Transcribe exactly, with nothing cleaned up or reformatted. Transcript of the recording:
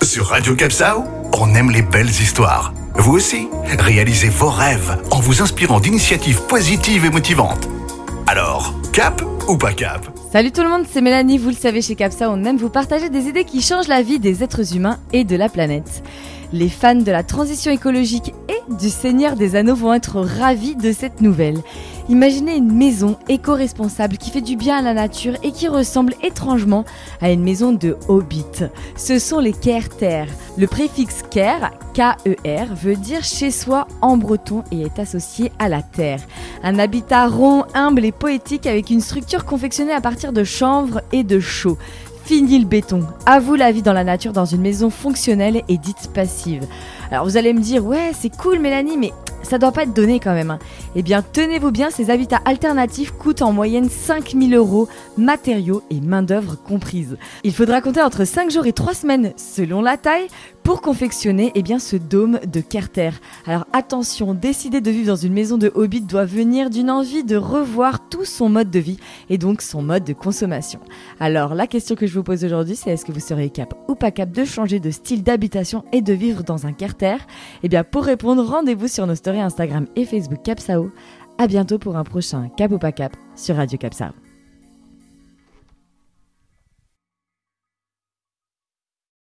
Sur Radio Capsao, on aime les belles histoires. Vous aussi, réalisez vos rêves en vous inspirant d'initiatives positives et motivantes. Alors, cap ou pas cap ? Salut tout le monde, c'est Mélanie, vous le savez, chez Capsao, on aime vous partager des idées qui changent la vie des êtres humains et de la planète. Les fans de la transition écologique et du Seigneur des Anneaux vont être ravis de cette nouvelle. Imaginez une maison éco-responsable qui fait du bien à la nature et qui ressemble étrangement à une maison de hobbit. Ce sont les Caer-Terre. Le préfixe Caer, K E R, veut dire chez soi en breton et est associé à la terre. Un habitat rond, humble et poétique avec une structure confectionnée à partir de chanvre et de chaux. Fini le béton, à vous la vie dans la nature dans une maison fonctionnelle et dite passive. Alors vous allez me dire, ouais c'est cool Mélanie, mais ça doit pas être donné quand même. Hein. Eh bien tenez-vous bien, ces habitats alternatifs coûtent en moyenne cinq mille euros, matériaux et main d'œuvre comprises. Il faudra compter entre cinq jours et trois semaines selon la taille pour confectionner eh bien, ce dôme de Caer-Terre. Alors attention, décider de vivre dans une maison de hobbit doit venir d'une envie de revoir tout son mode de vie et donc son mode de consommation. Alors la question que je vous pose aujourd'hui, c'est est-ce que vous serez cap ou pas cap de changer de style d'habitation et de vivre dans un Caer-Terre ? Eh bien pour répondre, rendez-vous sur nos stories Instagram et Facebook Capsao. À bientôt pour un prochain Cap ou pas cap sur Radio Capsao.